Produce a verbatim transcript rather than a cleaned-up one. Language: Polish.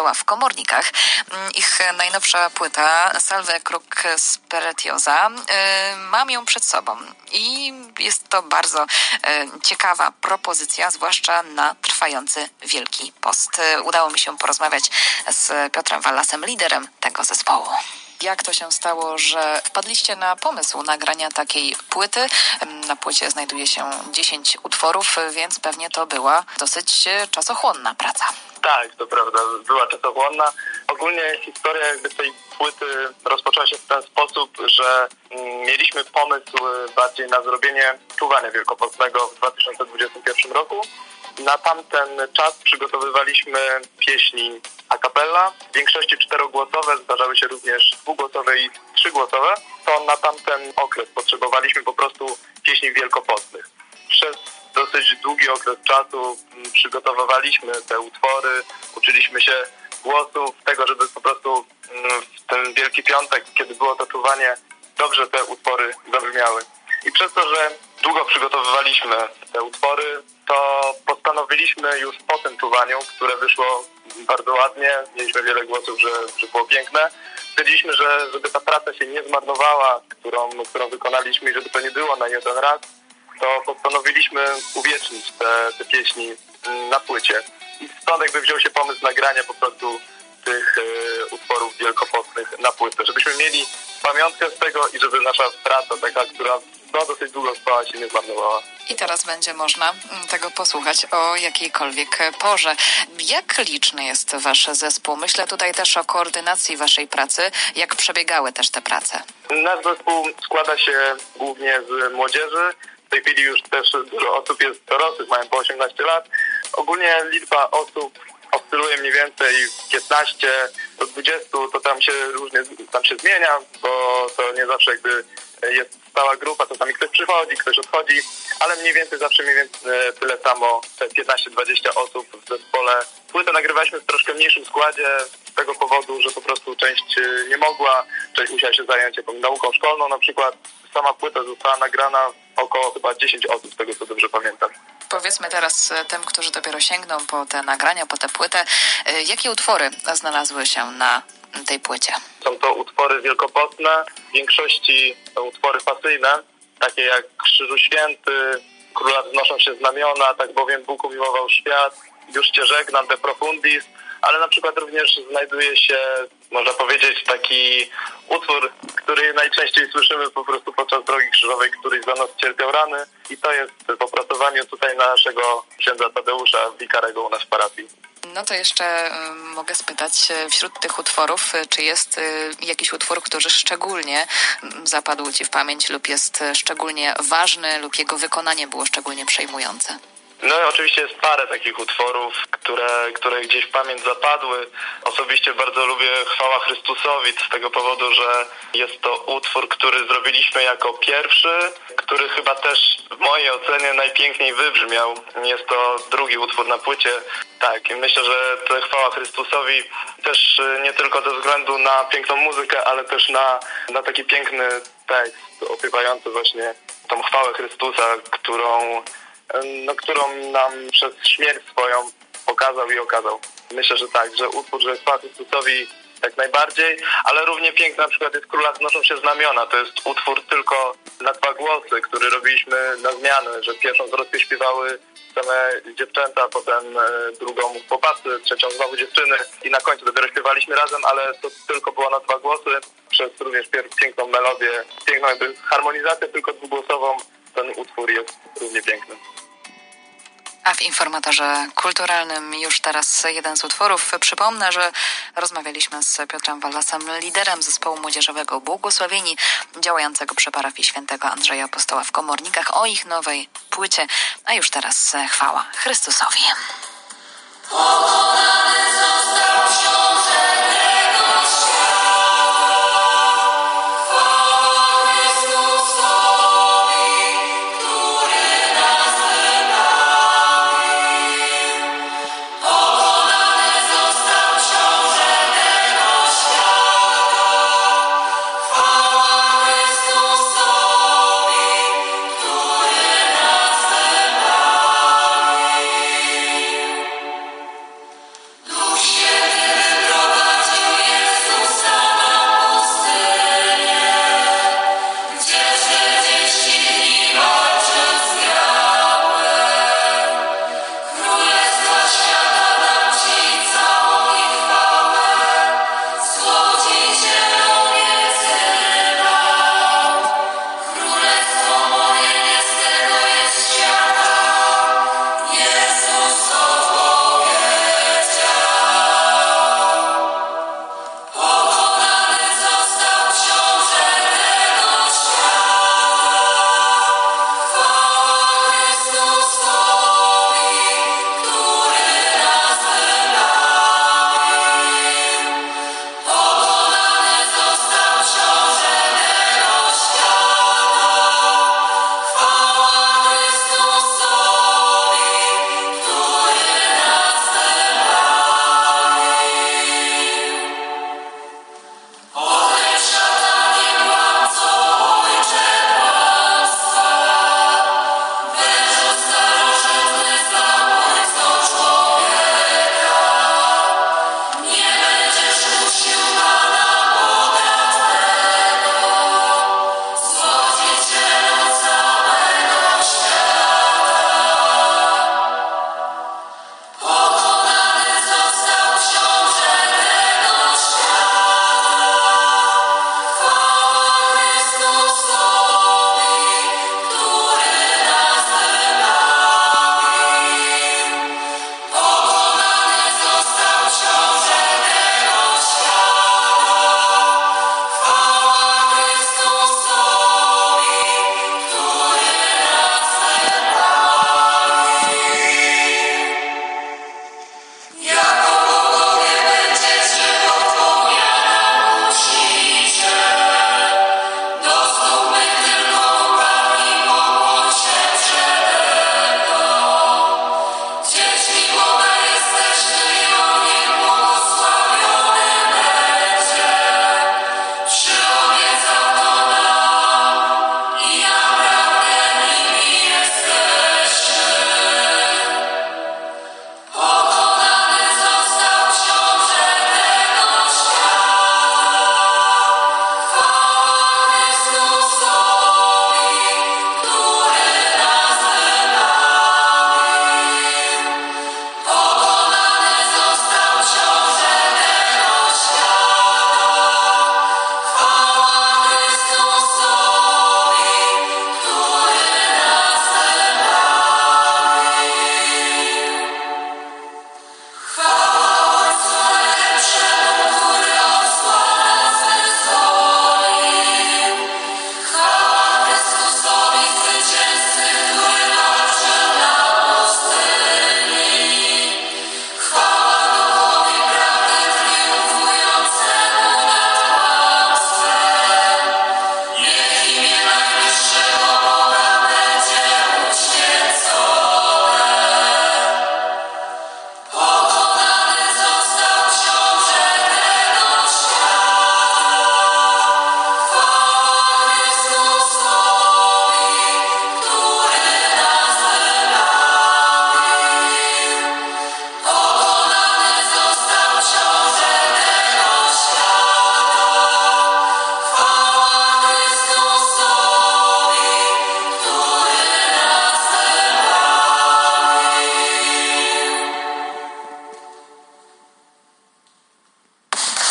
Apostoła w Komornikach. Ich najnowsza płyta Salve Crux Spirituosa. Mam ją przed sobą i jest to bardzo ciekawa propozycja, zwłaszcza na trwający Wielki Post. Udało mi się porozmawiać z Piotrem Wallasem, liderem tego zespołu. Jak to się stało, że wpadliście na pomysł nagrania takiej płyty? Na płycie znajduje się dziesięć utworów, więc pewnie to była dosyć czasochłonna praca. Tak, to prawda, była czasochłonna. Ogólnie historia jakby tej płyty rozpoczęła się w ten sposób, że mieliśmy pomysł bardziej na zrobienie czuwania wielkopostnego w dwa tysiące dwudziestym pierwszym roku. Na tamten czas przygotowywaliśmy pieśni a cappella, w większości czterogłosowe, zdarzały się również dwugłosowe i trzygłosowe. To na tamten okres potrzebowaliśmy po prostu pieśni wielkopostnych. Przez dosyć długi okres czasu przygotowywaliśmy te utwory, uczyliśmy się głosów, tego, żeby po prostu w ten Wielki Piątek, kiedy było to czuwanie, dobrze te utwory zabrzmiały. I przez to, że długo przygotowywaliśmy te utwory, to postanowiliśmy już po tym czuwaniu, które wyszło bardzo ładnie, mieliśmy wiele głosów, że, że było piękne. Stwierdziliśmy, że żeby ta praca się nie zmarnowała, którą, którą wykonaliśmy i żeby to nie było na jeden raz, to postanowiliśmy uwiecznić te, te pieśni na płycie. I stąd jakby wziął się pomysł nagrania po prostu tych y, utworów wielkopostnych na płytę, żebyśmy mieli pamiątkę z tego i żeby nasza praca taka, która no, dosyć długo trwała, się nie zmarnowała. I teraz będzie można tego posłuchać o jakiejkolwiek porze. Jak liczny jest wasz zespół? Myślę tutaj też o koordynacji waszej pracy. Jak przebiegały też te prace? Nasz zespół składa się głównie z młodzieży. W tej chwili już też dużo osób jest dorosłych, mają po osiemnaście lat. Ogólnie liczba osób oscyluje mniej więcej piętnaście do dwudziestu, to tam się różnie tam się zmienia, bo to nie zawsze jakby jest stała grupa, to tam ktoś przychodzi, ktoś odchodzi, ale mniej więcej zawsze mniej więcej tyle samo, piętnaście dwadzieścia osób w zespole. Płytę nagrywaliśmy w troszkę mniejszym składzie z tego powodu, że po prostu część nie mogła, część musiała się zająć jakąś nauką szkolną na przykład. Sama płyta została nagrana około chyba dziesięć osób, z tego co dobrze pamiętam. Powiedzmy teraz tym, którzy dopiero sięgną po te nagrania, po tę płytę, jakie utwory znalazły się na tej płycie? Są to utwory wielkopostne, w większości to utwory pasyjne, takie jak Krzyżu Święty, Króla wznoszą się znamiona, tak bowiem Bóg umiłował świat, Już Cię żegnam, De Profundis, ale na przykład również znajduje się, można powiedzieć, taki utwór, który najczęściej słyszymy po prostu podczas drogi krzyżowej, któryś za nas cierpiał rany, i to jest w opracowaniu tutaj naszego księdza Tadeusza, wikarego u nas w parafii. No to jeszcze y, mogę spytać, wśród tych utworów, czy jest y, jakiś utwór, który szczególnie y, zapadł Ci w pamięć lub jest szczególnie ważny lub jego wykonanie było szczególnie przejmujące? No i oczywiście jest parę takich utworów, które, które gdzieś w pamięć zapadły. Osobiście bardzo lubię Chwała Chrystusowi z tego powodu, że jest to utwór, który zrobiliśmy jako pierwszy, który chyba też w mojej ocenie najpiękniej wybrzmiał. Jest to drugi utwór na płycie. Tak, i myślę, że to Chwała Chrystusowi też nie tylko ze względu na piękną muzykę, ale też na, na taki piękny tekst opiewający właśnie tą chwałę Chrystusa, którą no, którą nam przez śmierć swoją pokazał i okazał. Myślę, że tak, że utwór, że chwała Chrystusowi jak najbardziej, ale równie piękny na przykład jest Króla wznoszą się znamiona. To jest utwór tylko na dwa głosy, który robiliśmy na zmianę, że pierwszą zwrotkę śpiewały same dziewczęta, potem drugą chłopacy, trzecią znowu dziewczyny i na końcu dopiero śpiewaliśmy razem, ale to tylko było na dwa głosy, przez również piękną melodię, piękną jakby harmonizację tylko dwugłosową. Ten utwór jest równie piękny. A w informatorze kulturalnym już teraz jeden z utworów. Przypomnę, że rozmawialiśmy z Piotrem Wallasem, liderem zespołu młodzieżowego Błogosławieni, działającego przy parafii świętego Andrzeja Apostoła w Komornikach, o ich nowej płycie. A już teraz chwała Chrystusowi.